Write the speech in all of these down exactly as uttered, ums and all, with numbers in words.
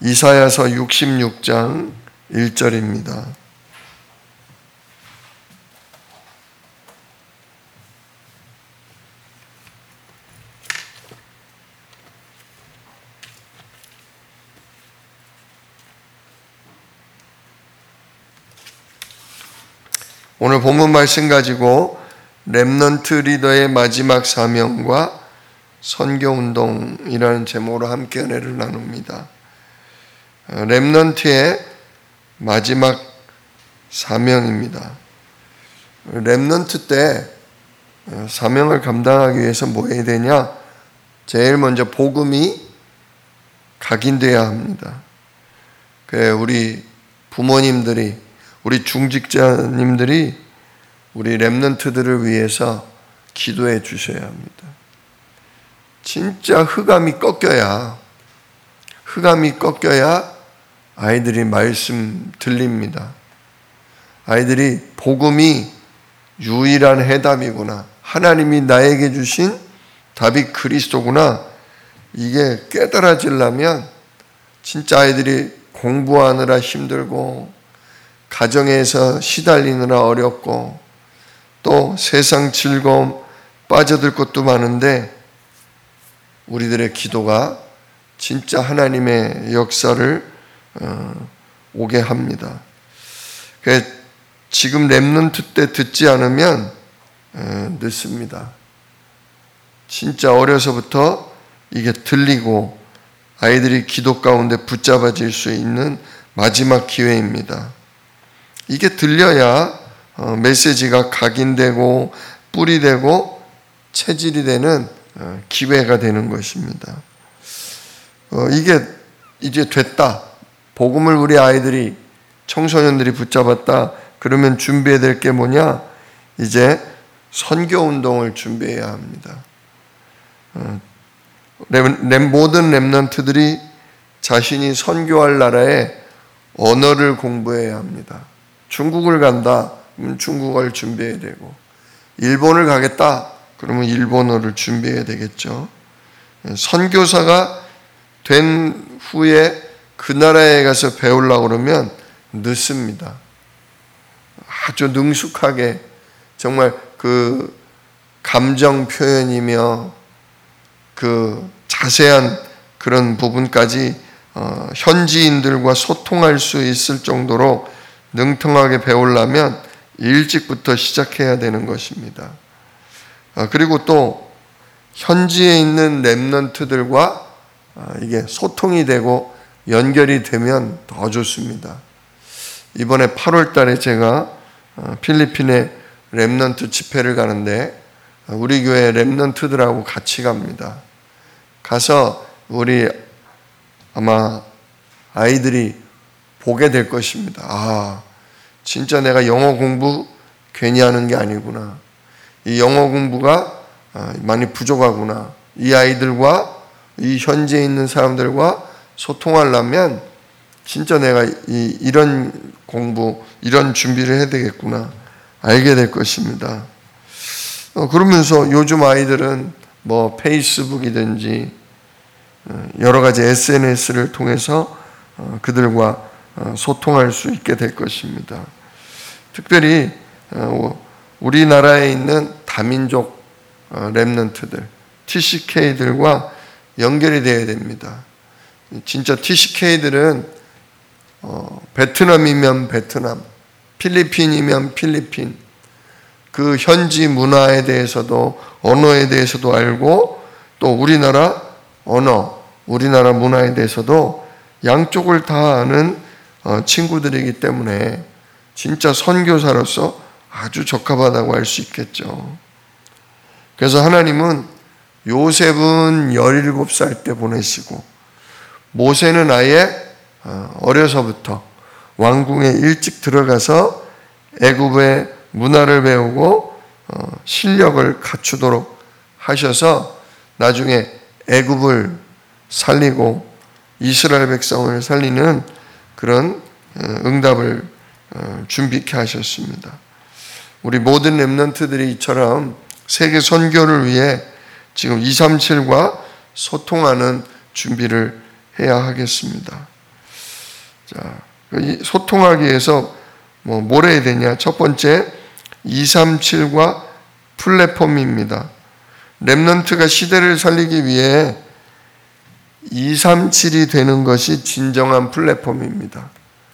이사야서 육십육 장 일 절입니다. 오늘 본문 말씀 가지고 렘넌트 리더의 마지막 사명과 선교운동이라는 제목으로 함께 은혜를 나눕니다. 렘넌트의 마지막 사명입니다. 렘넌트 때 사명을 감당하기 위해서 뭐 해야 되냐? 제일 먼저 복음이 각인되어야 합니다. 그래, 우리 부모님들이, 우리 중직자님들이 우리 렘넌트들을 위해서 기도해 주셔야 합니다. 진짜 흑암이 꺾여야, 흑암이 꺾여야 아이들이 말씀 들립니다. 아이들이 복음이 유일한 해답이구나, 하나님이 나에게 주신 답이 그리스도구나, 이게 깨달아지려면 진짜 아이들이 공부하느라 힘들고 가정에서 시달리느라 어렵고 또 세상 즐거움 빠져들 것도 많은데 우리들의 기도가 진짜 하나님의 역사를 어, 오게 합니다. 그래서 지금 렘넌트 때 듣지 않으면 어, 늦습니다. 진짜 어려서부터 이게 들리고 아이들이 기도 가운데 붙잡아질 수 있는 마지막 기회입니다. 이게 들려야 어, 메시지가 각인되고 뿌리 되고 체질이 되는 어, 기회가 되는 것입니다. 어, 이게 이제 됐다. 복음을 우리 아이들이, 청소년들이 붙잡았다. 그러면 준비해야 될 게 뭐냐? 이제 선교운동을 준비해야 합니다. 어, 렘, 렘, 모든 렘넌트들이 자신이 선교할 나라의 언어를 공부해야 합니다. 중국을 간다. 그러면 중국어를 준비해야 되고, 일본을 가겠다. 그러면 일본어를 준비해야 되겠죠. 선교사가 된 후에 그 나라에 가서 배우려고 그러면 늦습니다. 아주 능숙하게 정말 그 감정 표현이며 그 자세한 그런 부분까지 어, 현지인들과 소통할 수 있을 정도로 능통하게 배우려면 일찍부터 시작해야 되는 것입니다. 어, 그리고 또 현지에 있는 렘넌트들과 어, 이게 소통이 되고 연결이 되면 더 좋습니다. 이번에 팔월 달에 제가 어, 필리핀에 렘넌트 집회를 가는데 어, 우리 교회 렘넌트들하고 같이 갑니다. 가서 우리 아마 아이들이 보게 될 것입니다. 아, 진짜 내가 영어 공부 괜히 하는 게 아니구나. 이 영어 공부가 많이 부족하구나. 이 아이들과 이 현지에 있는 사람들과 소통하려면 진짜 내가 이, 이런 공부, 이런 준비를 해야 되겠구나. 알게 될 것입니다. 어, 그러면서 요즘 아이들은 뭐 페이스북이든지 여러 가지 에스엔에스를 통해서 그들과 소통할 수 있게 될 것입니다. 특별히 우리나라에 있는 다민족 렘넌트들, 티씨케이들과 연결이 되어야 됩니다. 진짜 티씨케이들은 베트남이면 베트남, 필리핀이면 필리핀, 그 현지 문화에 대해서도 언어에 대해서도 알고 또 우리나라 언어, 우리나라 문화에 대해서도 양쪽을 다 아는 친구들이기 때문에 진짜 선교사로서 아주 적합하다고 할 수 있겠죠. 그래서 하나님은 요셉은 열일곱 살 때 보내시고 모세는 아예 어려서부터 왕궁에 일찍 들어가서 애굽의 문화를 배우고 실력을 갖추도록 하셔서 나중에 애굽을 살리고 이스라엘 백성을 살리는 그런 응답을 준비케 하셨습니다. 우리 모든 렘넌트들이 이처럼 세계 선교를 위해 지금 이삼칠과 소통하는 준비를 해야 하겠습니다. 자, 소통하기 위해서 뭐, 뭘 해야 되냐? 첫 번째, 이삼칠과 플랫폼입니다. 렘넌트가 시대를 살리기 위해 이삼칠이 되는 것이 진정한 플랫폼입니다.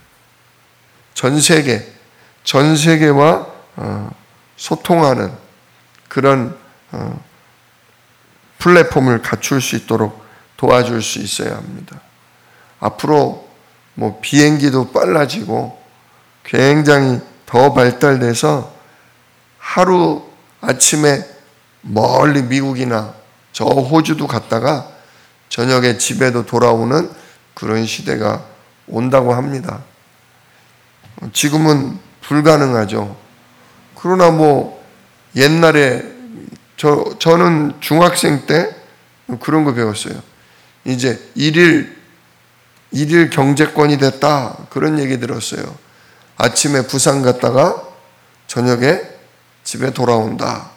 전 세계, 전 세계와 어, 소통하는 그런 어, 플랫폼을 갖출 수 있도록 도와줄 수 있어야 합니다. 앞으로 뭐 비행기도 빨라지고 굉장히 더 발달돼서 하루 아침에 멀리 미국이나 저 호주도 갔다가 저녁에 집에도 돌아오는 그런 시대가 온다고 합니다. 지금은 불가능하죠. 그러나 뭐 옛날에 저, 저는 중학생 때 그런 거 배웠어요. 이제 일일, 일일 경제권이 됐다. 그런 얘기 들었어요. 아침에 부산 갔다가 저녁에 집에 돌아온다.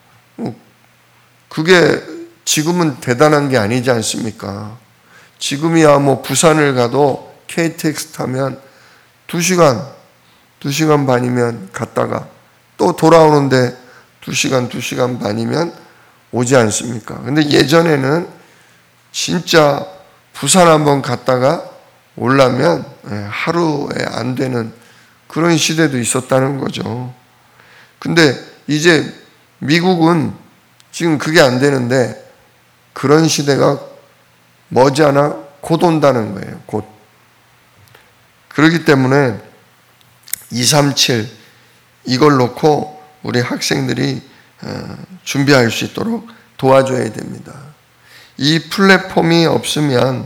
그게 지금은 대단한 게 아니지 않습니까? 지금이야 뭐 부산을 가도 케이티엑스 타면 두 시간, 두 시간 반이면 갔다가 또 돌아오는데 두 시간, 두 시간 반이면 오지 않습니까? 근데 예전에는 진짜 부산 한번 갔다가 오려면 하루에 안 되는 그런 시대도 있었다는 거죠. 근데 이제 미국은 지금 그게 안 되는데 그런 시대가 머지않아 곧 온다는 거예요. 곧. 그렇기 때문에 이삼칠 이걸 놓고 우리 학생들이 준비할 수 있도록 도와줘야 됩니다. 이 플랫폼이 없으면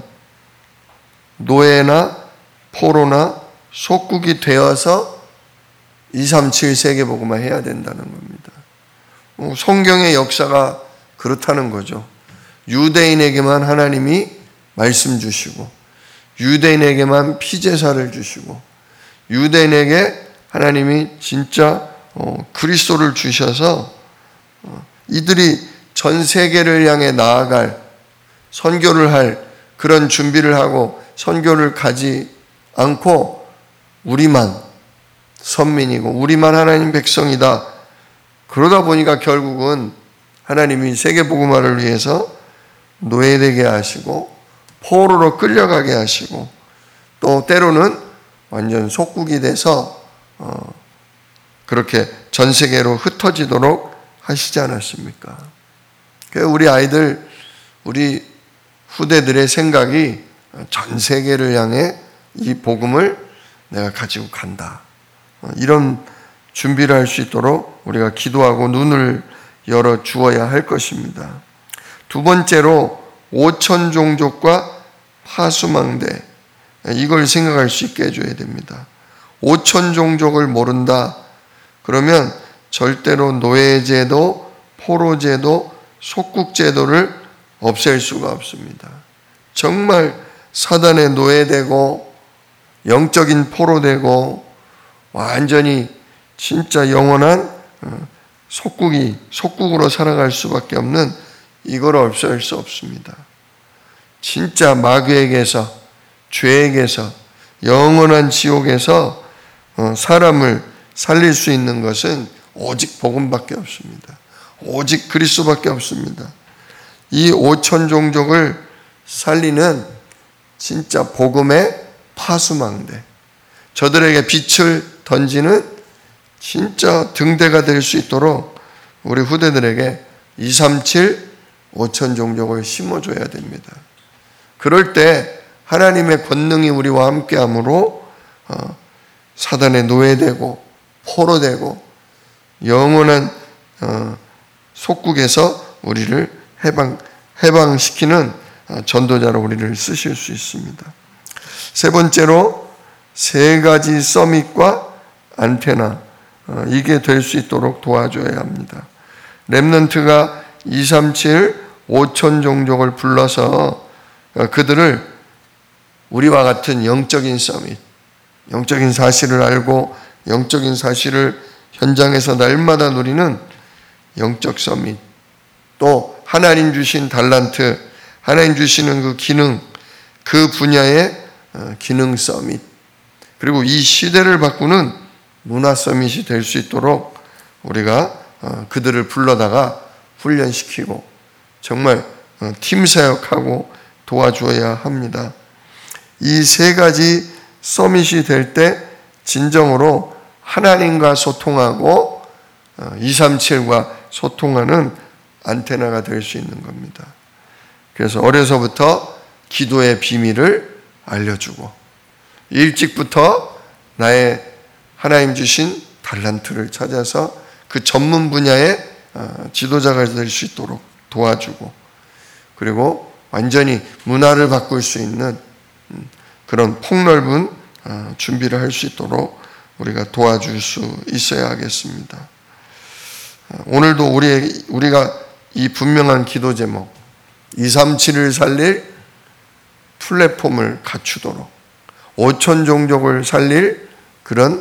노예나 포로나 속국이 되어서 이삼칠 세계복음화 해야 된다는 겁니다. 성경의 역사가 그렇다는 거죠. 유대인에게만 하나님이 말씀 주시고 유대인에게만 피제사를 주시고 유대인에게 하나님이 진짜 어, 그리스도를 주셔서 어, 이들이 전 세계를 향해 나아갈 선교를 할 그런 준비를 하고 선교를 가지 않고 우리만 선민이고 우리만 하나님 백성이다. 그러다 보니까 결국은 하나님이 세계복음화를 위해서 노예되게 하시고 포로로 끌려가게 하시고 또 때로는 완전 속국이 돼서 어 그렇게 전 세계로 흩어지도록 하시지 않았습니까? 그래서 우리 아이들, 우리 후대들의 생각이 전 세계를 향해 이 복음을 내가 가지고 간다. 이런 준비를 할 수 있도록 우리가 기도하고 눈을 열어 주어야 할 것입니다. 두 번째로 오천 종족과 파수망대, 이걸 생각할 수 있게 해줘야 됩니다. 오천 종족을 모른다. 그러면 절대로 노예제도, 포로제도, 속국제도를 없앨 수가 없습니다. 정말 사단의 노예되고 영적인 포로되고 완전히 진짜 영원한 속국이 속국으로 살아갈 수밖에 없는 이걸 없앨 수 없습니다. 진짜 마귀에게서 죄에게서 영원한 지옥에서 사람을 살릴 수 있는 것은 오직 복음밖에 없습니다. 오직 그리스도밖에 없습니다. 이 오천 종족을 살리는 진짜 복음의 파수망대, 저들에게 빛을 던지는 진짜 등대가 될 수 있도록 우리 후대들에게 이삼칠 오천 종족을 심어줘야 됩니다. 그럴 때 하나님의 권능이 우리와 함께함으로 사단의 노예되고 포로되고 영원한 속국에서 우리를 해방, 해방시키는 전도자로 우리를 쓰실 수 있습니다. 세 번째로 세 가지 서밋과 안테나, 이게 될 수 있도록 도와줘야 합니다. 렘넌트가 이삼칠 오천 종족을 불러서 그들을 우리와 같은 영적인 서밋, 영적인 사실을 알고 영적인 사실을 현장에서 날마다 누리는 영적 서밋, 또 하나님 주신 달란트, 하나님 주시는 그 기능, 그 분야의 기능 서밋, 그리고 이 시대를 바꾸는 문화 서밋이 될 수 있도록 우리가 그들을 불러다가 훈련시키고 정말 팀 사역하고 도와줘야 합니다. 이 세 가지 서밋이 될 때 진정으로 하나님과 소통하고 이삼칠과 소통하는 안테나가 될 수 있는 겁니다. 그래서 어려서부터 기도의 비밀을 알려주고 일찍부터 나의 하나님 주신 달란트를 찾아서 그 전문 분야의 지도자가 될 수 있도록 도와주고 그리고 완전히 문화를 바꿀 수 있는 그런 폭넓은 준비를 할 수 있도록 우리가 도와줄 수 있어야 하겠습니다. 오늘도 우리, 우리가 이 분명한 기도 제목 이삼칠을 살릴 플랫폼을 갖추도록 오천 종족을 살릴 그런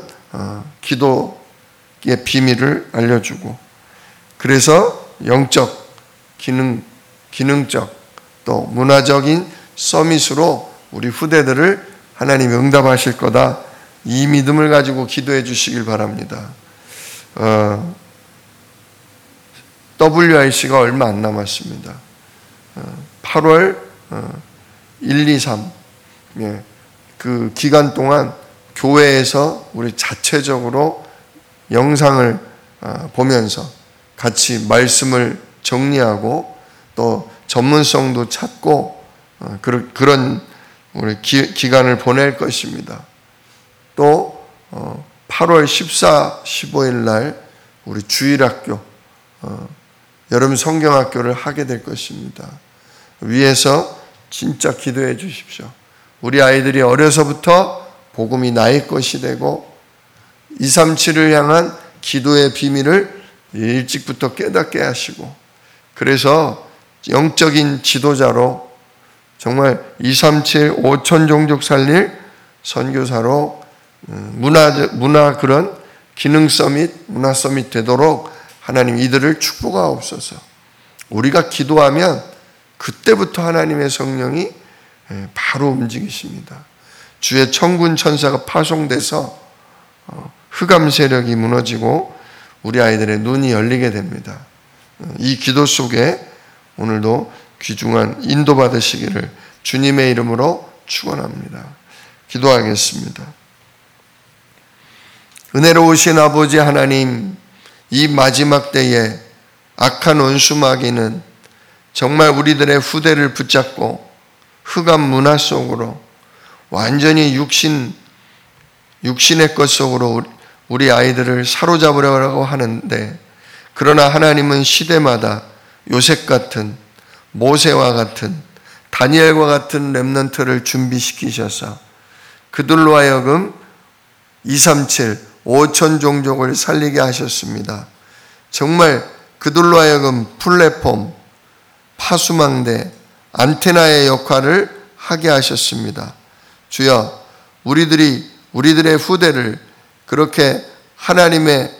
기도의 비밀을 알려주고 그래서 영적, 기능, 기능적 또 문화적인 서밋으로 우리 후대들을 하나님이 응답하실 거다. 이 믿음을 가지고 기도해 주시길 바랍니다. 어, 더블유아이씨가 얼마 안 남았습니다. 어, 팔월 어, 일, 이, 삼 예, 그 기간 동안 교회에서 우리 자체적으로 영상을 어, 보면서 같이 말씀을 정리하고 또 전문성도 찾고 어, 그런 우리 기, 기간을 보낼 것입니다. 또 어, 팔월 십사, 십오일 날 우리 주일학교 어, 여름 성경학교를 하게 될 것입니다. 위에서 진짜 기도해 주십시오. 우리 아이들이 어려서부터 복음이 나의 것이 되고 이삼칠을 향한 기도의 비밀을 일찍부터 깨닫게 하시고 그래서 영적인 지도자로 정말 이삼칠 오천 종족 살릴 선교사로 문화, 문화 그런 기능 서밋, 문화 서밋 되도록 하나님 이들을 축복하옵소서. 우리가 기도하면 그때부터 하나님의 성령이 바로 움직이십니다. 주의 천군 천사가 파송돼서 흑암 세력이 무너지고 우리 아이들의 눈이 열리게 됩니다. 이 기도 속에 오늘도 귀중한 인도 받으시기를 주님의 이름으로 축원합니다. 기도하겠습니다. 은혜로우신 아버지 하나님, 이 마지막 때에 악한 원수 마귀는 정말 우리들의 후대를 붙잡고 흑암 문화 속으로 완전히 육신, 육신의 것 속으로 우리 아이들을 사로잡으려고 하는데 그러나 하나님은 시대마다 요셉 같은 모세와 같은 다니엘과 같은 렘넌트를 준비시키셔서 그들로 하여금 이삼칠 오천 종족을 살리게 하셨습니다. 정말 그들로 하여금 플랫폼, 파수망대, 안테나의 역할을 하게 하셨습니다. 주여, 우리들이 우리들의 후대를 그렇게 하나님의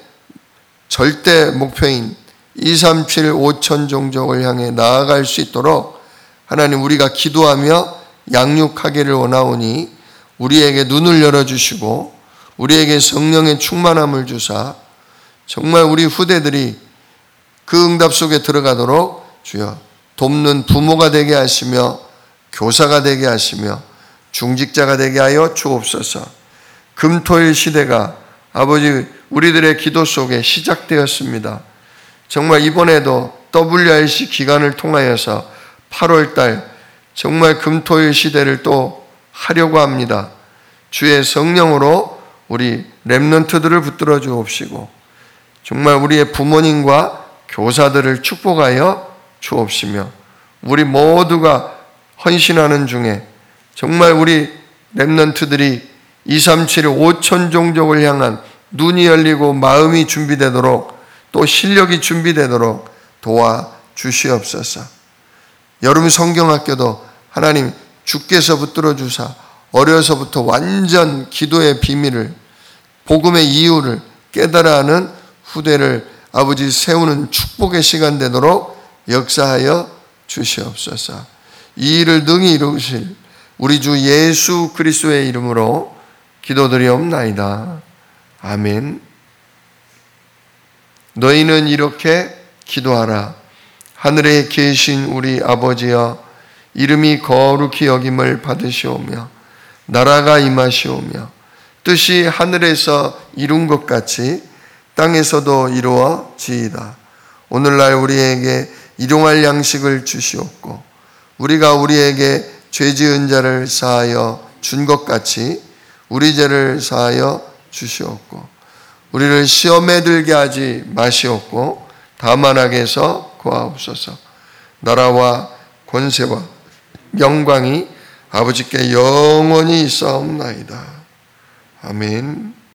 절대 목표인 이삼칠 오천 종족을 향해 나아갈 수 있도록 하나님 우리가 기도하며 양육하기를 원하오니 우리에게 눈을 열어주시고 우리에게 성령의 충만함을 주사 정말 우리 후대들이 그 응답 속에 들어가도록 주여 돕는 부모가 되게 하시며 교사가 되게 하시며 중직자가 되게 하여 주옵소서. 금토일 시대가 아버지 우리들의 기도 속에 시작되었습니다. 정말 이번에도 더블유아이씨 기간을 통하여서 팔월 달 정말 금토일 시대를 또 하려고 합니다. 주의 성령으로 우리 렘넌트들을 붙들어 주옵시고 정말 우리의 부모님과 교사들을 축복하여 주옵시며 우리 모두가 헌신하는 중에 정말 우리 렘넌트들이 이삼칠 오천 종족을 향한 눈이 열리고 마음이 준비되도록 또 실력이 준비되도록 도와주시옵소서. 여름 성경학교도 하나님 주께서 붙들어 주사 어려서부터 완전 기도의 비밀을 복음의 이유를 깨달아 하는 후대를 아버지 세우는 축복의 시간 되도록 역사하여 주시옵소서. 이 일을 능히 이루실 우리 주 예수 그리스도의 이름으로 기도드리옵나이다. 아멘. 너희는 이렇게 기도하라. 하늘에 계신 우리 아버지여, 이름이 거룩히 여김을 받으시오며 나라가 임하시오며 뜻이 하늘에서 이룬 것 같이 땅에서도 이루어지이다. 오늘날 우리에게 일용할 양식을 주시옵고 우리가 우리에게 죄 지은 자를 사하여 준 것 같이 우리 죄를 사하여 주시옵고 우리를 시험에 들게 하지 마시옵고 다만 악에서 구하옵소서. 나라와 권세와 영광이 아버지께 영원히 있사옵나이다. 아멘.